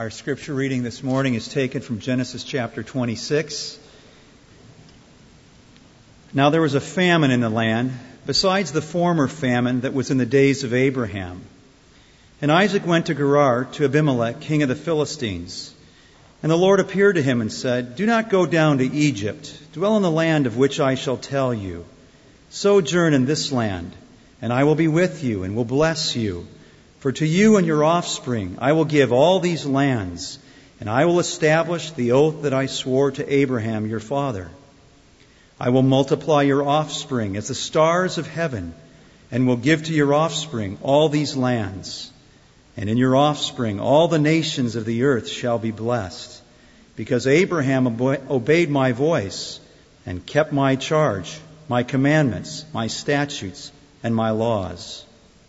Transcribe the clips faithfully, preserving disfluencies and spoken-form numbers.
Our scripture reading this morning is taken from Genesis chapter twenty-six. Now there was a famine in the land, besides the former famine that was in the days of Abraham. And Isaac went to Gerar to Abimelech, king of the Philistines. And the Lord appeared to him and said, Do not go down to Egypt. Dwell in the land of which I shall tell you. Sojourn in this land, and I will be with you and will bless you. For to you and your offspring I will give all these lands, and I will establish the oath that I swore to Abraham your father. I will multiply your offspring as the stars of heaven, and will give to your offspring all these lands. And in your offspring all the nations of the earth shall be blessed, because Abraham obeyed my voice and kept my charge, my commandments, my statutes, and my laws.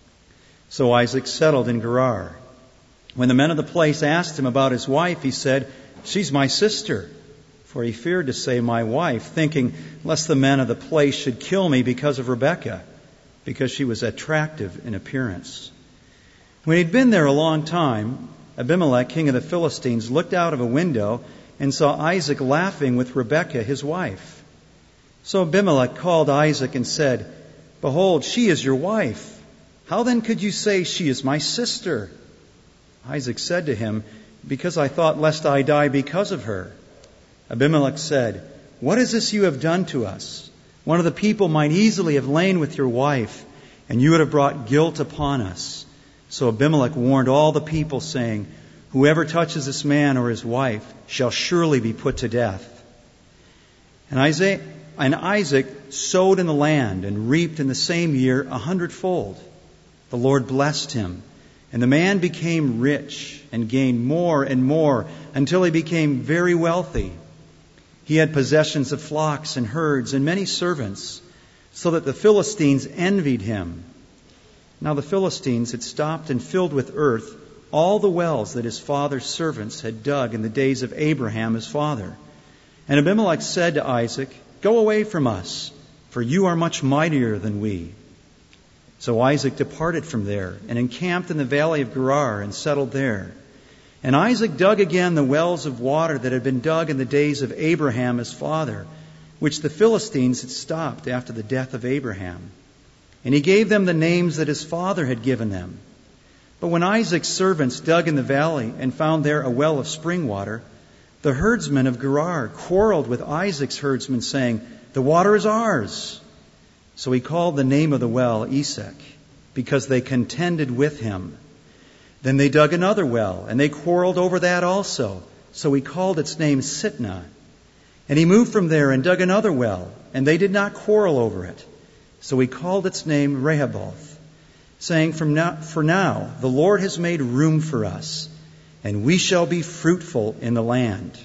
So Isaac settled in Gerar. When the men of the place asked him about his wife, he said, She's my sister. For he feared to say my wife, thinking, lest the men of the place should kill me because of Rebekah, because she was attractive in appearance. When he'd been there a long time, Abimelech, king of the Philistines, looked out of a window and saw Isaac laughing with Rebekah, his wife. So Abimelech called Isaac and said, Behold, she is your wife. How then could you say she is my sister? Isaac said to him, Because I thought lest I die because of her. Abimelech said, What is this you have done to us? One of the people might easily have lain with your wife, and you would have brought guilt upon us. So Abimelech warned all the people, saying, Whoever touches this man or his wife shall surely be put to death. And Isaac, and Isaac sowed in the land and reaped in the same year a hundredfold. The Lord blessed him, and the man became rich and gained more and more until he became very wealthy. He had possessions of flocks and herds and many servants, so that the Philistines envied him. Now the Philistines had stopped and filled with earth all the wells that his father's servants had dug in the days of Abraham his father. And Abimelech said to Isaac, Go away from us, for you are much mightier than we. So Isaac departed from there and encamped in the valley of Gerar and settled there. And Isaac dug again the wells of water that had been dug in the days of Abraham his father, which the Philistines had stopped after the death of Abraham. And he gave them the names that his father had given them. But when Isaac's servants dug in the valley and found there a well of spring water, the herdsmen of Gerar quarreled with Isaac's herdsmen, saying, The water is ours. So he called the name of the well Esek, because they contended with him. Then they dug another well, and they quarreled over that also. So he called its name Sitnah. And he moved from there and dug another well, and they did not quarrel over it. So he called its name Rehoboth, saying, From now, For now the Lord has made room for us, and we shall be fruitful in the land.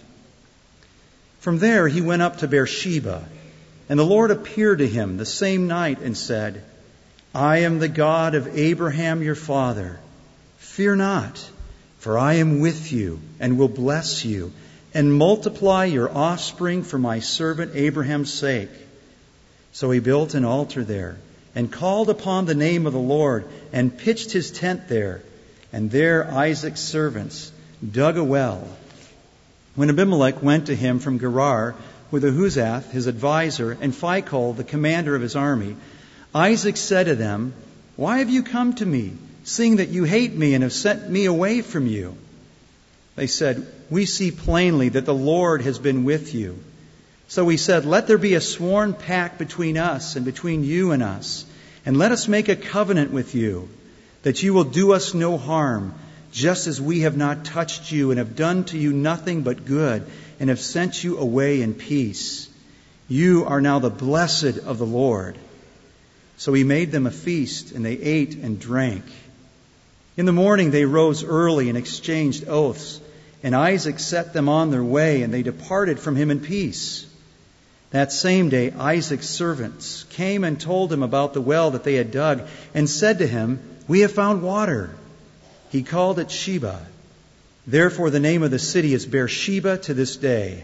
From there he went up to Beersheba, and the Lord appeared to him the same night and said, I am the God of Abraham your father. Fear not, for I am with you and will bless you and multiply your offspring for my servant Abraham's sake. So he built an altar there and called upon the name of the Lord and pitched his tent there. And there Isaac's servants dug a well. When Abimelech went to him from Gerar with Ahuzath, his advisor, and Phicol, the commander of his army, Isaac said to them, Why have you come to me, seeing that you hate me and have sent me away from you? They said, We see plainly that the Lord has been with you. So he said, Let there be a sworn pact between us and between you and us, and let us make a covenant with you, that you will do us no harm, just as we have not touched you and have done to you nothing but good, and have sent you away in peace. You are now the blessed of the Lord. So he made them a feast, and they ate and drank. In the morning they rose early and exchanged oaths, and Isaac set them on their way, and they departed from him in peace. That same day Isaac's servants came and told him about the well that they had dug, and said to him, We have found water. He called it Sheba. Therefore the name of the city is Beersheba to this day.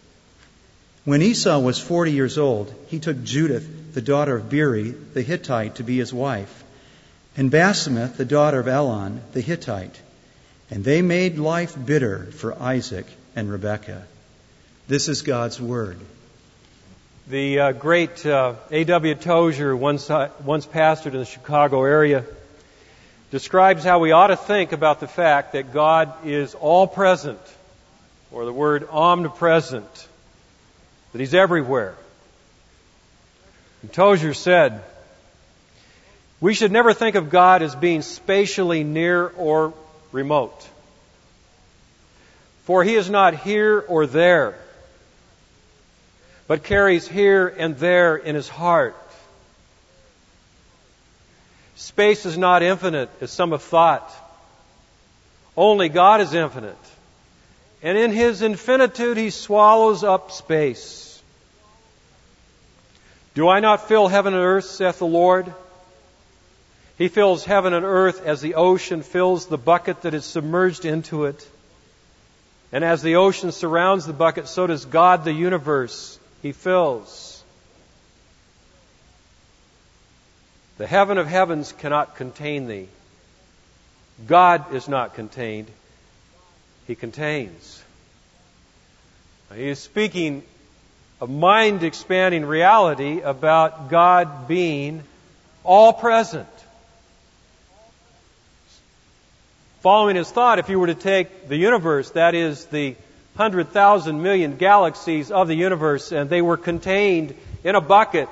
When Esau was forty years old, he took Judith, the daughter of Beeri, the Hittite, to be his wife, and Basemath, the daughter of Elon, the Hittite. And they made life bitter for Isaac and Rebekah. This is God's word. The uh, great uh, A W Tozer, once, uh, once pastored in the Chicago area, describes how we ought to think about the fact that God is all-present, or the word omnipresent, that He's everywhere. And Tozer said, we should never think of God as being spatially near or remote. For He is not here or there, but carries here and there in His heart. Space is not infinite, as some have thought. Only God is infinite. And in His infinitude, He swallows up space. Do I not fill heaven and earth, saith the Lord? He fills heaven and earth as the ocean fills the bucket that is submerged into it. And as the ocean surrounds the bucket, so does God the universe. He fills. The heaven of heavens cannot contain thee. God is not contained. He contains. Now, he is speaking a mind-expanding reality about God being all-present. Following his thought, if you were to take the universe, that is the hundred thousand million galaxies of the universe, and they were contained in a bucket,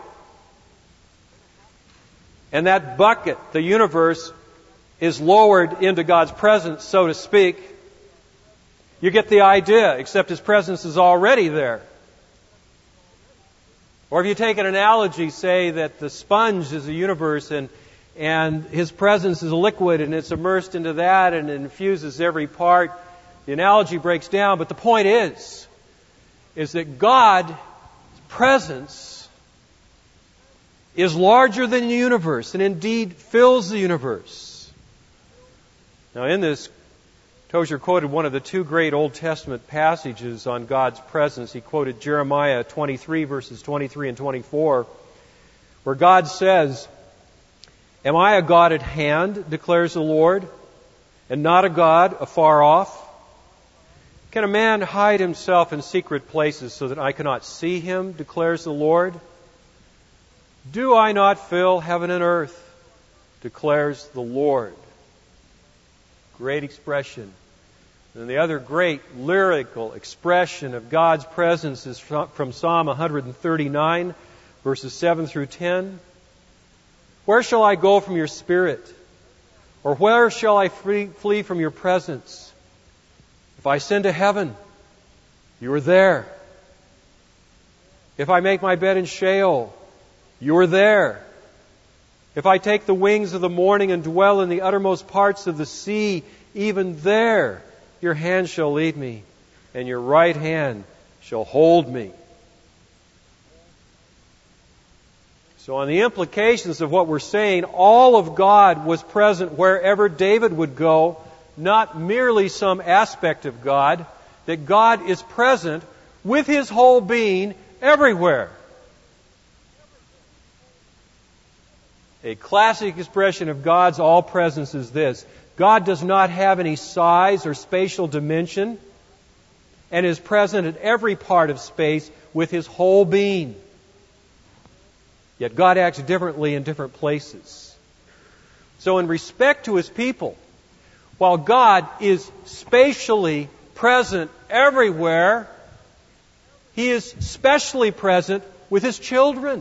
and that bucket, the universe, is lowered into God's presence, so to speak, you get the idea, except His presence is already there. Or if you take an analogy, say that the sponge is the universe and and His presence is a liquid and it's immersed into that and it infuses every part, the analogy breaks down. But the point is, is that God's presence is larger than the universe and indeed fills the universe. Now in this, Tozer quoted one of the two great Old Testament passages on God's presence. He quoted Jeremiah twenty-three, verses twenty-three and twenty-four, where God says, am I a God at hand, declares the Lord, and not a God afar off? Can a man hide himself in secret places so that I cannot see him, declares the Lord? Do I not fill heaven and earth, declares the Lord? Great expression. And the other great lyrical expression of God's presence is from Psalm one thirty-nine, verses seven through ten. Where shall I go from your spirit? Or where shall I flee, flee from your presence? If I ascend to heaven, you are there. If I make my bed in Sheol, you are there. If I take the wings of the morning and dwell in the uttermost parts of the sea, even there your hand shall lead me, and your right hand shall hold me. So on the implications of what we're saying, all of God was present wherever David would go, not merely some aspect of God, that God is present with His whole being everywhere. A classic expression of God's all-presence is this: God does not have any size or spatial dimension and is present at every part of space with His whole being. Yet God acts differently in different places. So in respect to His people, while God is spatially present everywhere, He is specially present with His children.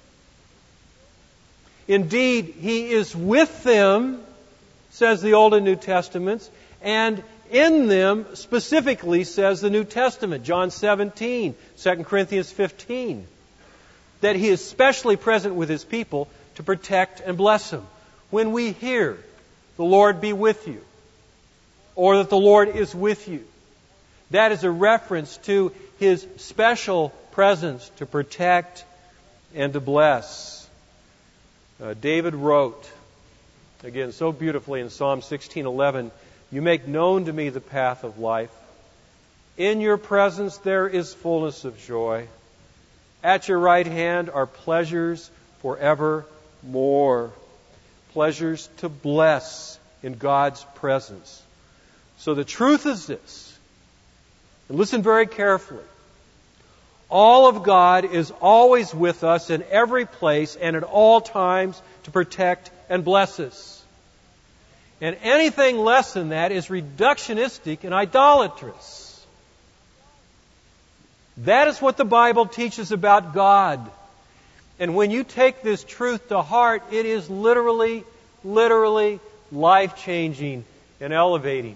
Indeed, He is with them, says the Old and New Testaments, and in them specifically, says the New Testament, John seventeen, Second Corinthians fifteen, that He is specially present with His people to protect and bless them. When we hear, the Lord be with you, or that the Lord is with you, that is a reference to His special presence to protect and to bless. Uh, David wrote, again so beautifully in Psalm sixteen eleven, you make known to me the path of life. In your presence there is fullness of joy. At your right hand are pleasures forevermore. Pleasures to bless in God's presence. So the truth is this, and listen very carefully. All of God is always with us in every place and at all times to protect and bless us. And anything less than that is reductionistic and idolatrous. That is what the Bible teaches about God. And when you take this truth to heart, it is literally, literally life-changing and elevating.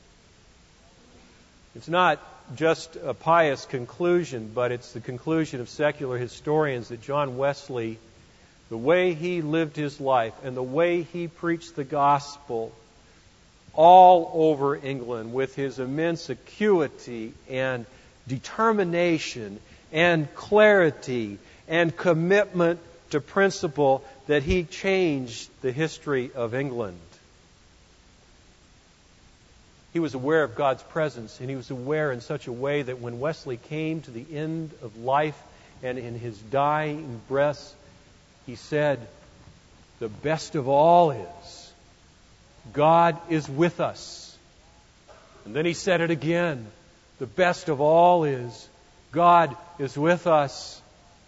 It's not just a pious conclusion, but it's the conclusion of secular historians that John Wesley, the way he lived his life and the way he preached the gospel all over England with his immense acuity and determination and clarity and commitment to principle, that he changed the history of England. He was aware of God's presence, and he was aware in such a way that when Wesley came to the end of life and in his dying breaths, he said, the best of all is, God is with us. And then he said it again, the best of all is, God is with us.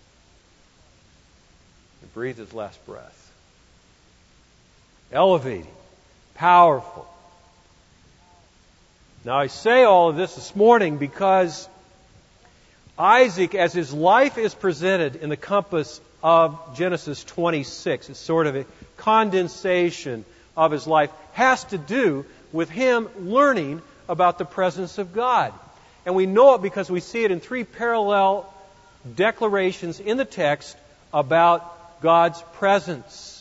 And breathed his last breath. Elevating, powerful. Now I say all of this this morning because Isaac, as his life is presented in the compass of Genesis twenty-six, it's sort of a condensation of his life, has to do with him learning about the presence of God. And we know it because we see it in three parallel declarations in the text about God's presence.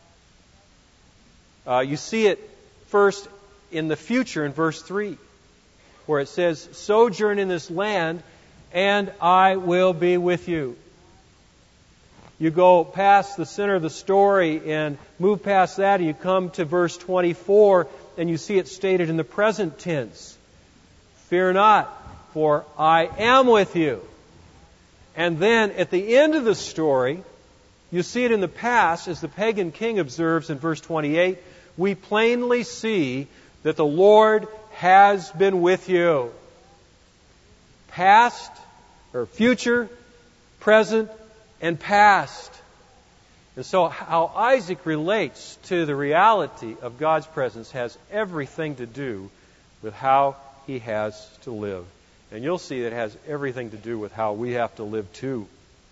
Uh, you see it first in the future in verse three, where it says, sojourn in this land, and I will be with you. You go past the center of the story and move past that, and you come to verse twenty-four, and you see it stated in the present tense. Fear not, for I am with you. And then at the end of the story, you see it in the past, as the pagan king observes in verse twenty-eight, we plainly see that the Lord has been with you. Past, or future, present, and past. And so how Isaac relates to the reality of God's presence has everything to do with how he has to live. And you'll see it has everything to do with how we have to live too.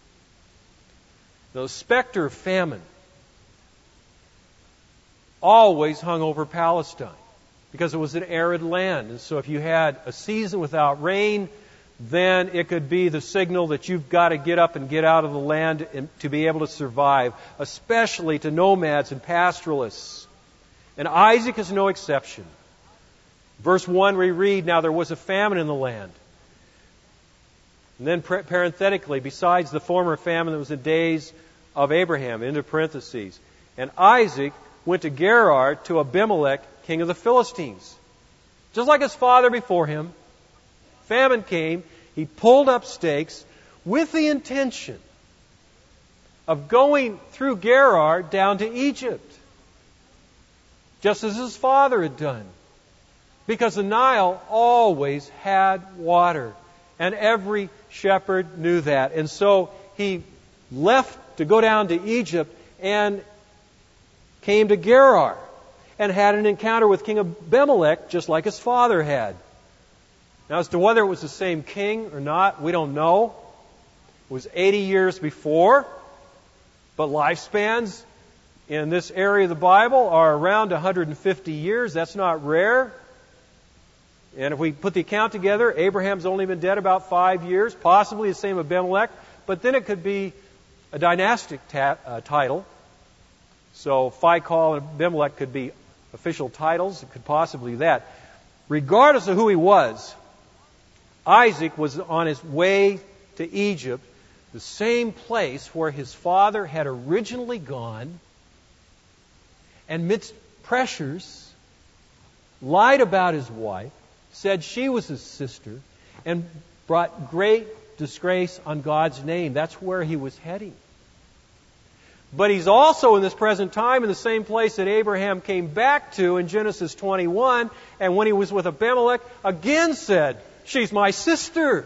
The specter of famine always hung over Palestine because it was an arid land. And so if you had a season without rain, then it could be the signal that you've got to get up and get out of the land to be able to survive, especially to nomads and pastoralists. And Isaac is no exception. Verse one, we read, now there was a famine in the land. And then parenthetically, besides the former famine that was in days of Abraham, into parentheses. And Isaac went to Gerar to Abimelech, king of the Philistines. Just like his father before him, famine came, he pulled up stakes with the intention of going through Gerar down to Egypt, just as his father had done. Because the Nile always had water, and every shepherd knew that. And so he left to go down to Egypt and came to Gerar and had an encounter with King Abimelech, just like his father had. Now, as to whether it was the same king or not, we don't know. It was eighty years before, but lifespans in this area of the Bible are around one hundred fifty years. That's not rare. And if we put the account together, Abraham's only been dead about five years, possibly the same Abimelech, but then it could be a dynastic ta- uh, title. So Phicol and Abimelech could be official titles. It could possibly be that. Regardless of who he was, Isaac was on his way to Egypt, the same place where his father had originally gone, and amidst pressures, lied about his wife, said she was his sister, and brought great disgrace on God's name. That's where he was heading. But He's also in this present time in the same place that Abraham came back to in Genesis twenty-one, and when he was with Abimelech, again said, "She's my sister."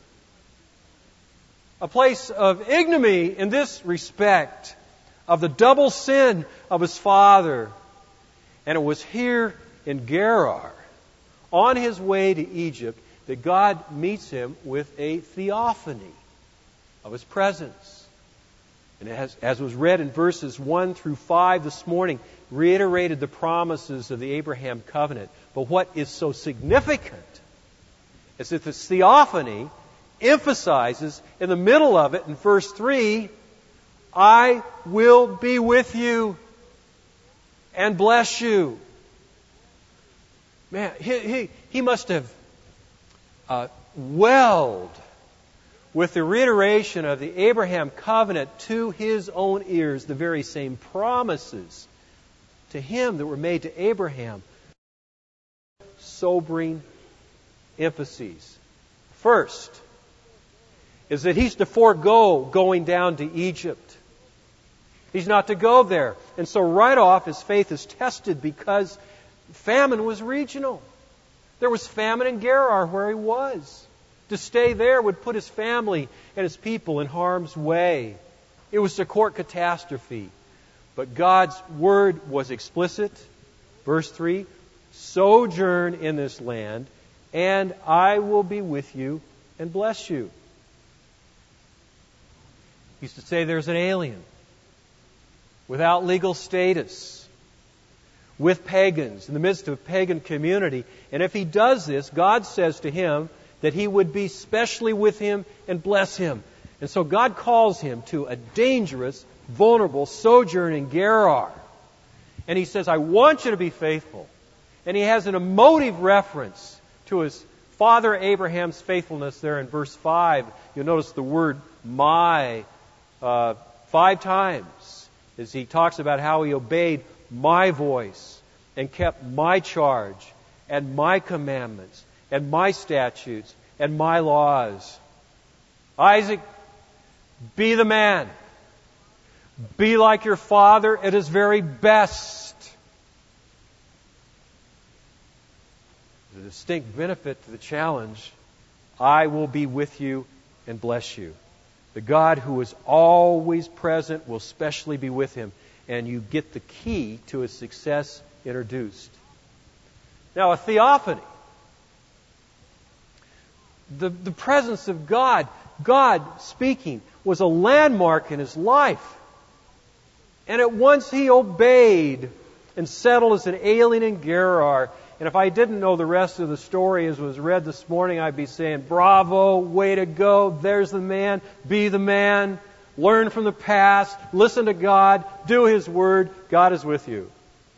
A place of ignominy in this respect, of the double sin of his father. And it was here in Gerar, on his way to Egypt, that God meets him with a theophany of His presence. And as, as was read in verses one through five this morning, reiterated the promises of the Abraham covenant. But what is so significant is that this theophany emphasizes in the middle of it, in verse three, "I will be with you and bless you." Man, he, he, he must have uh, welled with the reiteration of the Abraham covenant to his own ears, the very same promises to him that were made to Abraham. Sobering emphases. First, is that he's to forego going down to Egypt. He's not to go there. And so right off, his faith is tested because famine was regional. There was famine in Gerar where he was. To stay there would put his family and his people in harm's way. It was to court catastrophe. But God's word was explicit. Verse three, "Sojourn in this land, and I will be with you and bless you." He used to say there's an alien without legal status, with pagans, in the midst of a pagan community. And if he does this, God says to him that He would be specially with him and bless him. And so God calls him to a dangerous, vulnerable sojourn in Gerar. And He says, "I want you to be faithful." And He has an emotive reference to his father Abraham's faithfulness there in verse five. You'll notice the word "my" uh, five times as he talks about how he obeyed my voice and kept my charge and my commandments and my statutes and my laws. Isaac, be the man. Be like your father at his very best. The distinct benefit to the challenge, "I will be with you and bless you." The God who is always present will specially be with him. And you get the key to his success introduced. Now, a theophany. The, the presence of God, God speaking, was a landmark in his life. And at once he obeyed and settled as an alien in Gerar. And if I didn't know the rest of the story as was read this morning, I'd be saying, bravo, way to go, there's the man, be the man, learn from the past, listen to God, do His Word, God is with you.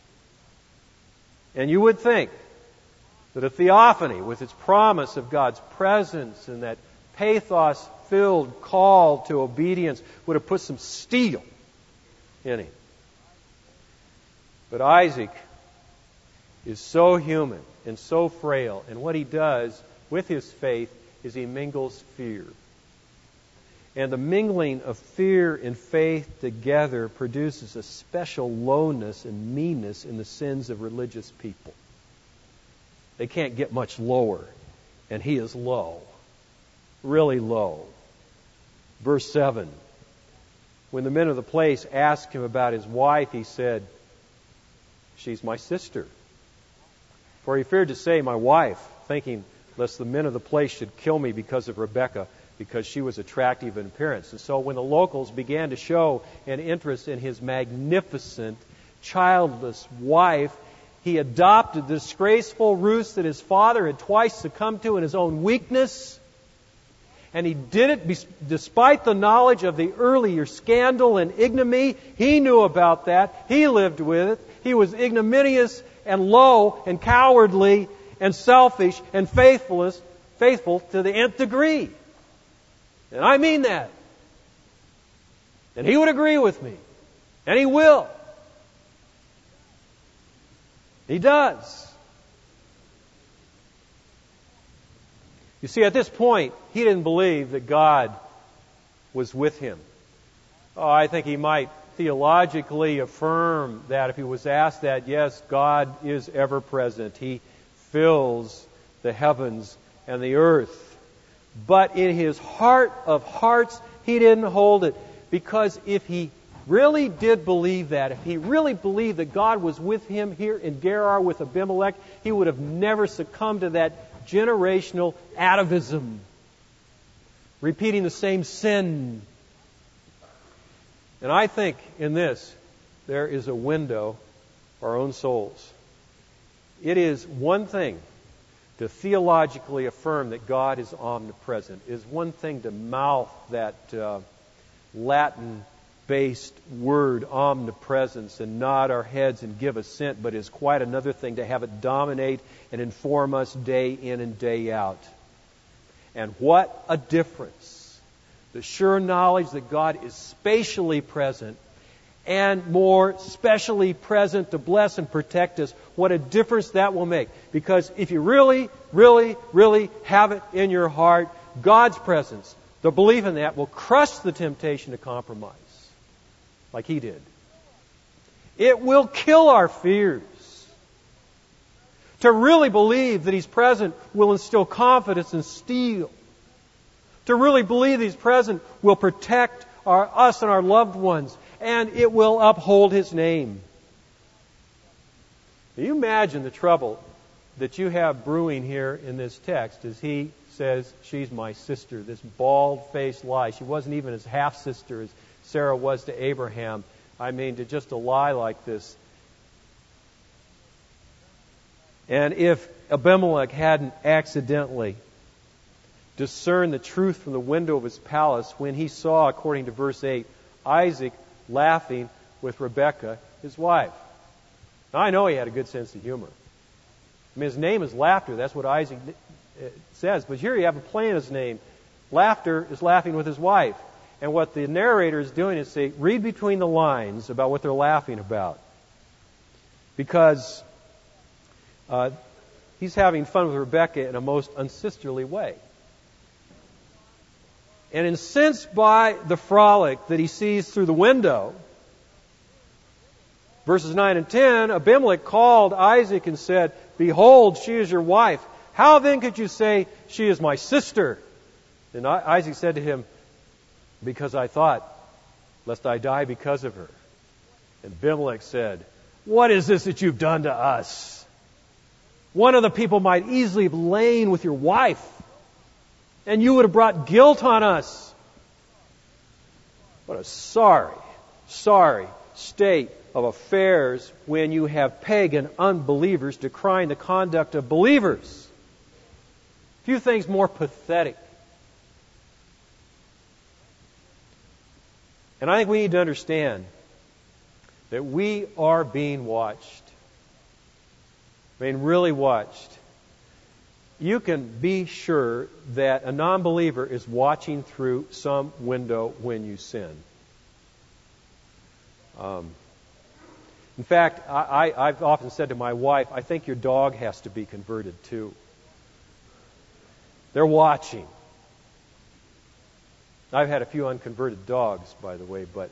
And you would think that a theophany, with its promise of God's presence and that pathos-filled call to obedience, would have put some steel in him. But Isaac is so human and so frail, and what he does with his faith is he mingles fear. And the mingling of fear and faith together produces a special lowness and meanness in the sins of religious people. They can't get much lower, and he is low, really low. Verse seven, when the men of the place asked him about his wife, he said, "She's my sister." For he feared to say, "my wife," thinking lest the men of the place should kill me because of Rebekah, because she was attractive in appearance. And so when the locals began to show an interest in his magnificent, childless wife, he adopted the disgraceful ruse that his father had twice succumbed to in his own weakness. And he did it despite the knowledge of the earlier scandal and ignominy. He knew about that. He lived with it. He was ignominious and low and cowardly and selfish and faithless, faithful to the nth degree. And I mean that. And he would agree with me. And he will. He does. You see, at this point, he didn't believe that God was with him. Oh, I think he might theologically affirm that if he was asked that, yes, God is ever present. He fills the heavens and the earth. But in his heart of hearts, he didn't hold it. Because if he really did believe that, if he really believed that God was with him here in Gerar with Abimelech, he would have never succumbed to that generational atavism, repeating the same sin. And I think in this, there is a window for our own souls. It is one thing to theologically affirm that God is omnipresent. It is one thing to mouth that uh, Latin-based word, omnipresence, and nod our heads and give assent, but it is quite another thing to have it dominate and inform us day in and day out. And what a difference. The sure knowledge that God is spatially present and more specially present to bless and protect us. What a difference that will make. Because if you really, really, really have it in your heart, God's presence, the belief in that will crush the temptation to compromise, like he did. It will kill our fears. To really believe that he's present will instill confidence and steel. To really believe that he's present will protect our, us and our loved ones, and it will uphold his name. Can you imagine the trouble that you have brewing here in this text as he says, she's my sister, this bald-faced lie. She wasn't even his half-sister as Sarah was to Abraham. I mean, to just a lie like this. And if Abimelech hadn't accidentally discerned the truth from the window of his palace when he saw, according to verse eight, Isaac laughing with Rebekah, his wife. Now, I know he had a good sense of humor. I mean, his name is Laughter. That's what Isaac says. But here you have a play in his name. Laughter is laughing with his wife. And what the narrator is doing is say, read between the lines about what they're laughing about. Because uh, he's having fun with Rebekah in a most unsisterly way. And incensed by the frolic that he sees through the window, verses nine and ten, Abimelech called Isaac and said, behold, she is your wife. How then could you say, she is my sister? And Isaac said to him, because I thought, lest I die because of her. And Abimelech said, what is this that you've done to us? One of the people might easily have lain with your wife, and you would have brought guilt on us. What a sorry, sorry state of affairs when you have pagan unbelievers decrying the conduct of believers. Few things more pathetic. And I think we need to understand that we are being watched. I mean, really watched. You can be sure that a non-believer is watching through some window when you sin. Um, in fact, I, I, I've often said to my wife, I think your dog has to be converted too. They're watching. I've had a few unconverted dogs, by the way, but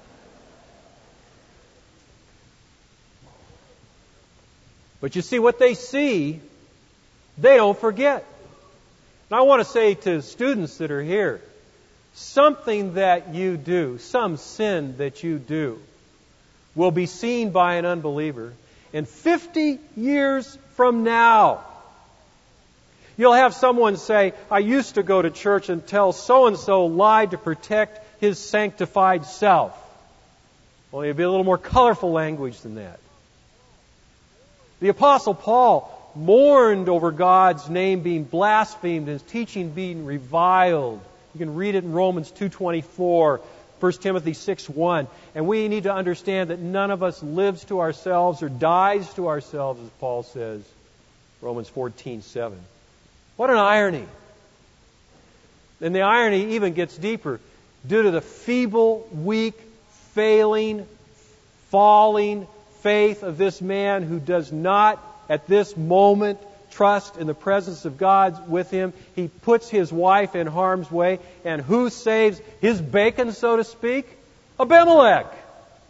but you see, what they see, they don't forget. And I want to say to students that are here, something that you do, some sin that you do, will be seen by an unbeliever. And fifty years from now, you'll have someone say, I used to go to church until so-and-so lied to protect his sanctified self. Well, it'd be a little more colorful language than that. The Apostle Paul mourned over God's name being blasphemed and his teaching being reviled. You can read it in Romans two twenty-four, First Timothy six one. And we need to understand that none of us lives to ourselves or dies to ourselves, as Paul says, Romans fourteen seven. What an irony. And the irony even gets deeper. Due to the feeble, weak, failing, falling faith of this man who does not, at this moment, trust in the presence of God with him, he puts his wife in harm's way. And who saves his bacon, so to speak? Abimelech.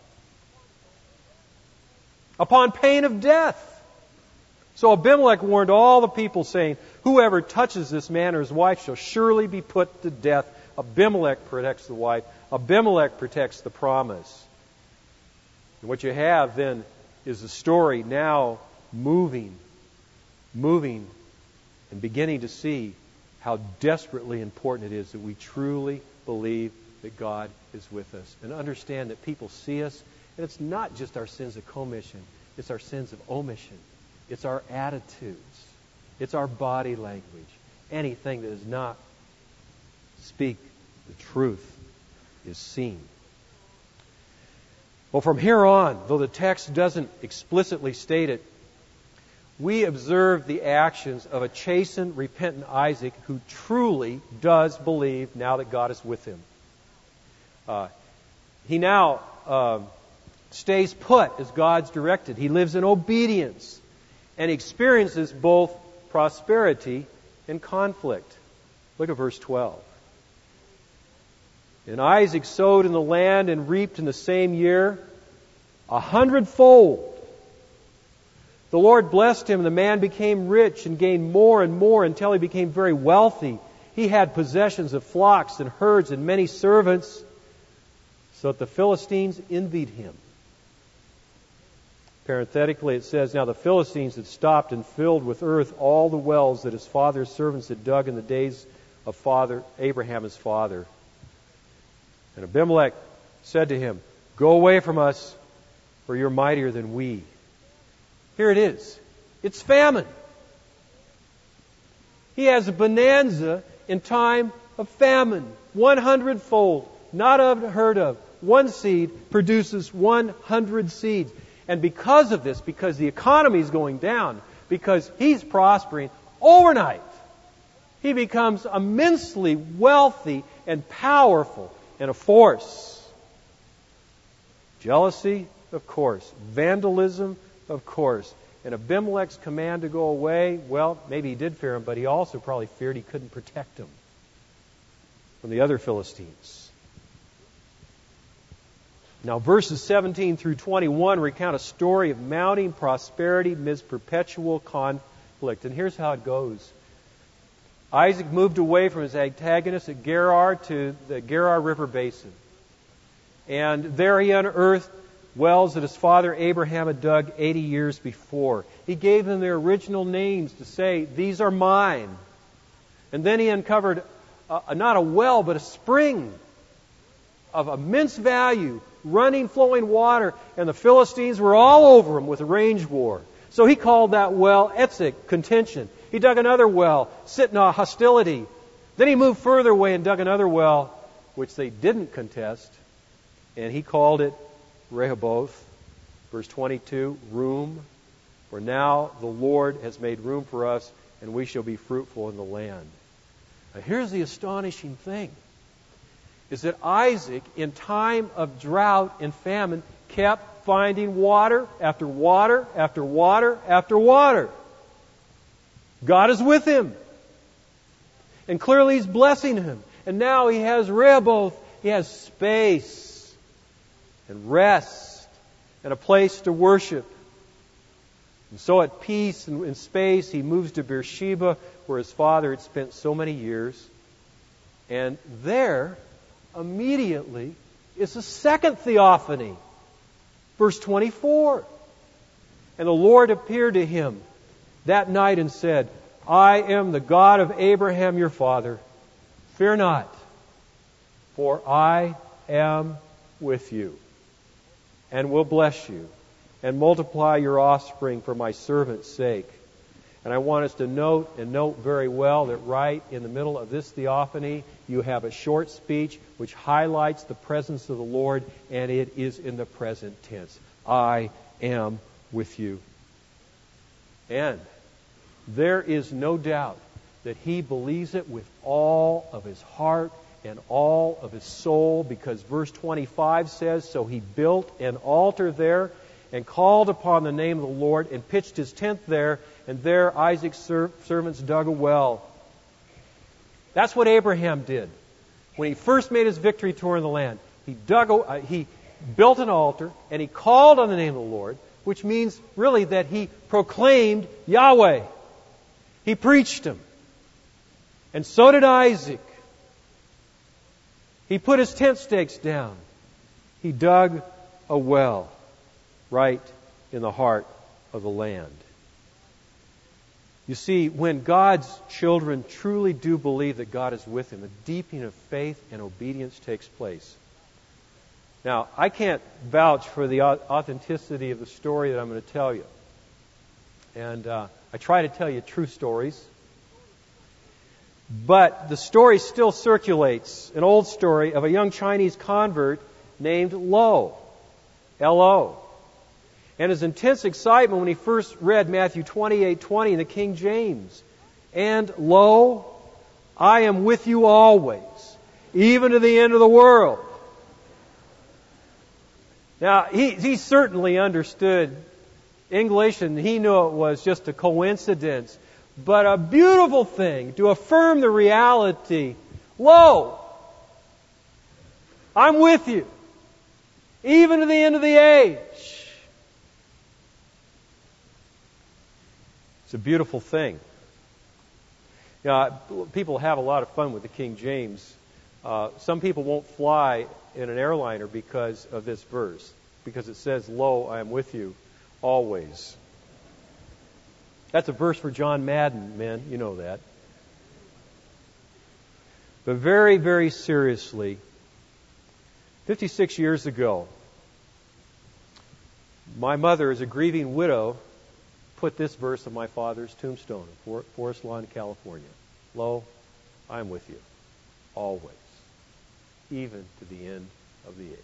upon pain of death. So Abimelech warned all the people, saying, whoever touches this man or his wife shall surely be put to death. Abimelech protects the wife. Abimelech protects the promise. And what you have then is the story now moving, moving, and beginning to see how desperately important it is that we truly believe that God is with us and understand that people see us, and it's not just our sins of commission, it's our sins of omission. It's our attitudes. It's our body language. Anything that does not speak the truth is seen. Well, from here on, though the text doesn't explicitly state it, we observe the actions of a chastened, repentant Isaac who truly does believe now that God is with him. Uh, he now uh, stays put as God's directed. He lives in obedience and experiences both prosperity and conflict. Look at verse twelve. And Isaac sowed in the land and reaped in the same year a hundredfold. The Lord blessed him, and the man became rich and gained more and more until he became very wealthy. He had possessions of flocks and herds and many servants, so that the Philistines envied him. Parenthetically, it says, now the Philistines had stopped and filled with earth all the wells that his father's servants had dug in the days of father Abraham his father. And Abimelech said to him, go away from us, for you're mightier than we. Here it is. It's famine. He has a bonanza in time of famine. One hundredfold. Not unheard of. One seed produces one hundred seeds. And because of this, because the economy is going down, because he's prospering, overnight, he becomes immensely wealthy and powerful and a force. Jealousy, of course. Vandalism, of course. And Abimelech's command to go away, well, maybe he did fear him, but he also probably feared he couldn't protect him from the other Philistines. Now, verses seventeen through twenty-one recount a story of mounting prosperity amidst perpetual conflict. And here's how it goes. Isaac moved away from his antagonist at Gerar to the Gerar River basin. And there he unearthed wells that his father Abraham had dug eighty years before. He gave them their original names to say, these are mine. And then he uncovered a, not a well, but a spring of immense value, running, flowing water, and the Philistines were all over him with a range war. So he called that well Etzek, contention. He dug another well, Sitnah, hostility. Then he moved further away and dug another well, which they didn't contest, and he called it Rehoboth. Verse twenty-two, room. For now the Lord has made room for us, and we shall be fruitful in the land. Now here's the astonishing thing, is that Isaac, in time of drought and famine, kept finding water after water after water after water. God is with him. And clearly He's blessing him. And now he has Rehoboth. He has space and rest and a place to worship. And so at peace and in space, he moves to Beersheba, where his father had spent so many years. And there, immediately, is a second theophany. Verse twenty-four. And the Lord appeared to him that night and said, I am the God of Abraham your father. Fear not, for I am with you, and will bless you, and multiply your offspring for my servant's sake. And I want us to note, and note very well, that right in the middle of this theophany, you have a short speech which highlights the presence of the Lord, and it is in the present tense. I am with you. And there is no doubt that he believes it with all of his heart and all of his soul, because verse twenty-five says, so he built an altar there and called upon the name of the Lord and pitched his tent there, and there Isaac's ser- servants dug a well. That's what Abraham did. When he first made his victory tour in the land, he dug a, uh, he built an altar and he called on the name of the Lord. which means really that he proclaimed Yahweh. He preached him. And so did Isaac. He put his tent stakes down. He dug a well right in the heart of the land. You see, when God's children truly do believe that God is with them, a deepening of faith and obedience takes place. Now, I can't vouch for the authenticity of the story that I'm going to tell you. And uh, I try to tell you true stories. But the story still circulates, an old story of a young Chinese convert named Lo, L O. And his intense excitement when he first read Matthew twenty-eight twenty in the King James. And lo, I am with you always, even to the end of the world. Now, he, he certainly understood English, and he knew it was just a coincidence. But a beautiful thing to affirm the reality. Lo, I'm with you, even to the end of the age. It's a beautiful thing. You know, people have a lot of fun with the King James. Uh, some people won't fly in an airliner because of this verse, because it says, "Lo, I am with you always." That's a verse for John Madden, men. You know that. But very, very seriously, fifty-six years ago, my mother, as a grieving widow, put this verse on my father's tombstone in Forest Lawn, California. Lo, I am with you always, even to the end of the age.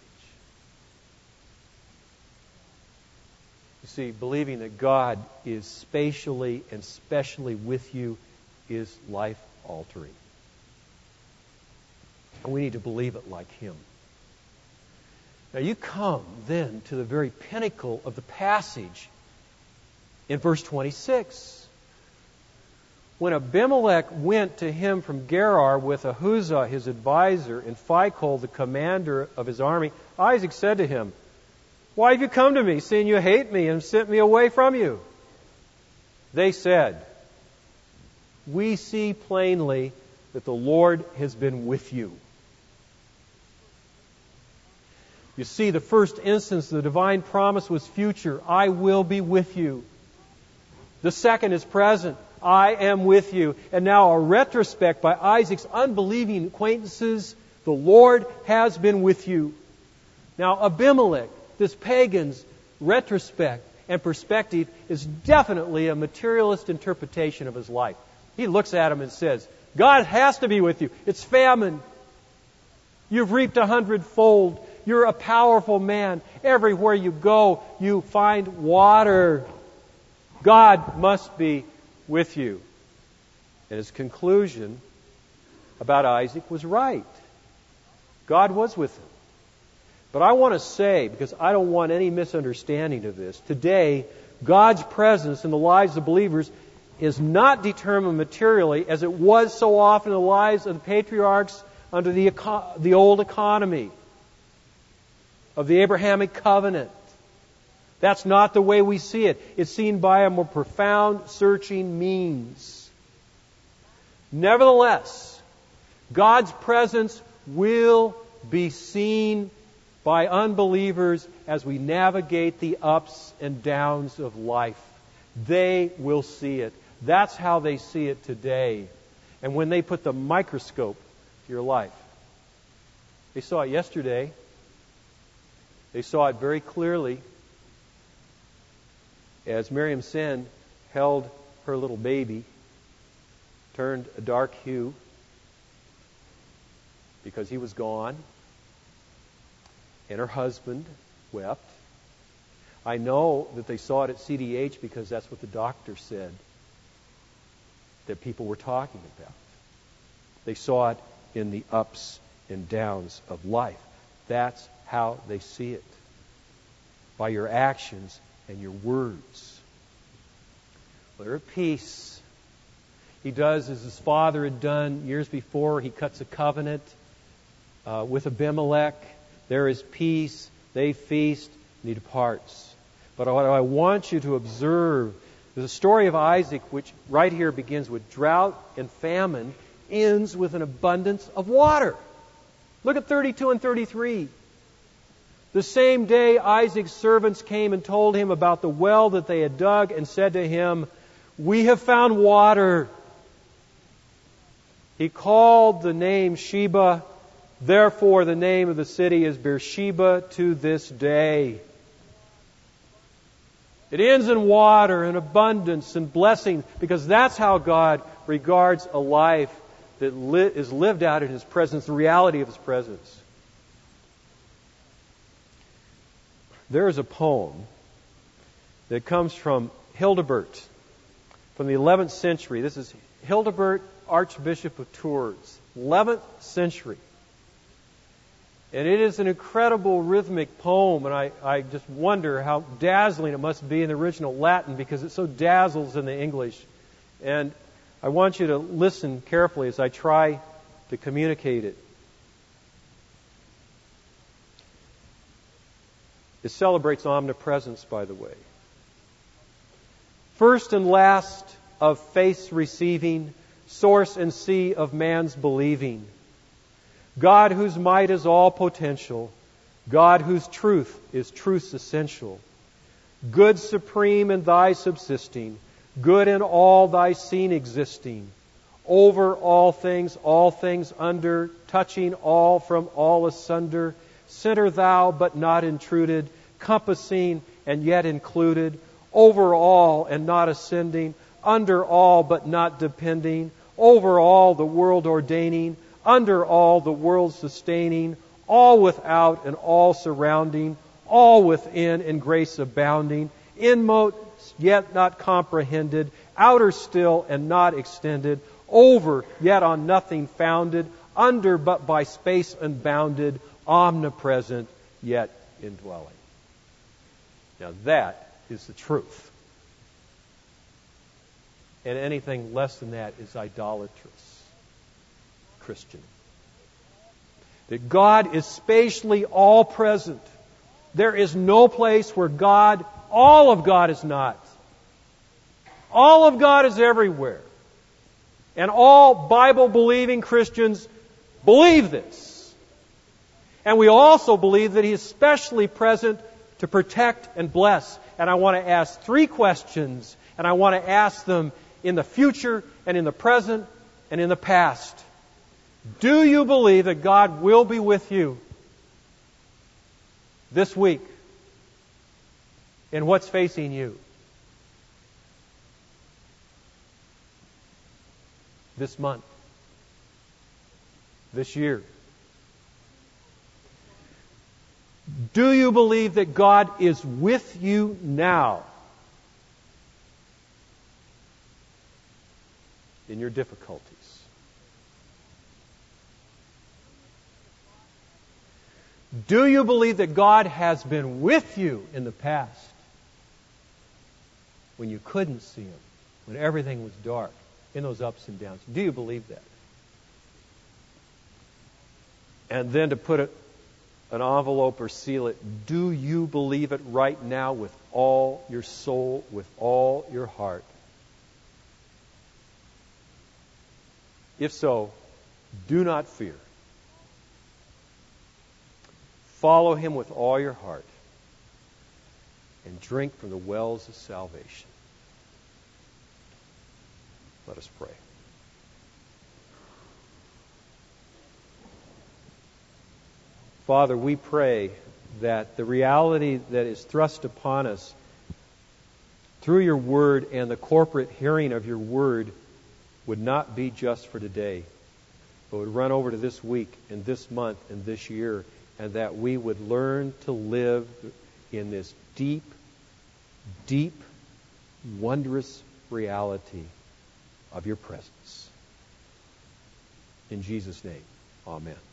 You see, believing that God is spatially and specially with you is life-altering. And we need to believe it like Him. Now you come then to the very pinnacle of the passage in verse twenty-six. When Abimelech went to him from Gerar with Ahuzah, his advisor, and Phicol, the commander of his army, Isaac said to him, "Why have you come to me, seeing you hate me and sent me away from you?" They said, "We see plainly that the Lord has been with you." You see, the first instance, the divine promise was future. I will be with you. The second is present. I am with you. And now a retrospect by Isaac's unbelieving acquaintances. The Lord has been with you. Now Abimelech, this pagan's retrospect and perspective, is definitely a materialist interpretation of his life. He looks at him and says, God has to be with you. It's famine. You've reaped a hundredfold. You're a powerful man. Everywhere you go, you find water. God must be with you. And his conclusion about Isaac was right. God was with him. But I want to say, because I don't want any misunderstanding of this, today, God's presence in the lives of believers is not determined materially as it was so often in the lives of the patriarchs under the, eco- the old economy of the Abrahamic covenant. That's not the way we see it. It's seen by a more profound, searching means. Nevertheless, God's presence will be seen by unbelievers as we navigate the ups and downs of life. They will see it. That's how they see it today. And when they put the microscope to your life, they saw it yesterday. They saw it very clearly as Miriam Sen held her little baby, turned a dark hue because he was gone, and her husband wept. I know that they saw it at C D H because that's what the doctor said that people were talking about. They saw it in the ups and downs of life. That's how they see it. By your actions and your words. Well, they're at peace. He does as his father had done years before. He cuts a covenant uh, with Abimelech. There is peace. They feast, and he departs. But But what I want you to observe is the story of Isaac, which right here begins with drought and famine, ends with an abundance of water. Look at thirty-two and thirty-three. The same day Isaac's servants came and told him about the well that they had dug and said to him, "We have found water." He called the name Sheba. Therefore, the name of the city is Beersheba to this day. It ends in water and abundance and blessing, because that's how God regards a life that li- is lived out in His presence, the reality of His presence. There is a poem that comes from Hildebert from the eleventh century. This is Hildebert, Archbishop of Tours, eleventh century. And it is an incredible rhythmic poem, and I, I just wonder how dazzling it must be in the original Latin, because it so dazzles in the English. And I want you to listen carefully as I try to communicate it. It celebrates omnipresence, by the way. First and last of faith's receiving, source and sea of man's believing. God whose might is all potential, God whose truth is truth's essential. Good supreme in thy subsisting, good in all thy seen existing. Over all things, all things under, touching all from all asunder. Center thou, but not intruded, compassing and yet included. Over all and not ascending, under all but not depending. Over all the world ordaining, under all the world sustaining, all without and all surrounding, all within in grace abounding, inmost yet not comprehended, outer still and not extended, over yet on nothing founded, under but by space unbounded, omnipresent yet indwelling. Now that is the truth. And anything less than that is idolatrous Christian. That God is spatially all present. There is no place where God, all of God is not. All of God is everywhere. And all Bible-believing Christians believe this. And we also believe that He is specially present to protect and bless. And I want to ask three questions, and I want to ask them in the future and in the present and in the past. Do you believe that God will be with you this week in what's facing you? This month? This year? Do you believe that God is with you now in your difficulties? Do you believe that God has been with you in the past when you couldn't see Him, when everything was dark, in those ups and downs? Do you believe that? And then to put it, an envelope or seal it, do you believe it right now with all your soul, with all your heart? If so, do not fear. Follow Him with all your heart and drink from the wells of salvation. Let us pray. Father, we pray that the reality that is thrust upon us through your Word and the corporate hearing of your Word would not be just for today, but would run over to this week and this month and this year, and that we would learn to live in this deep, deep, wondrous reality of your presence. In Jesus' name, amen.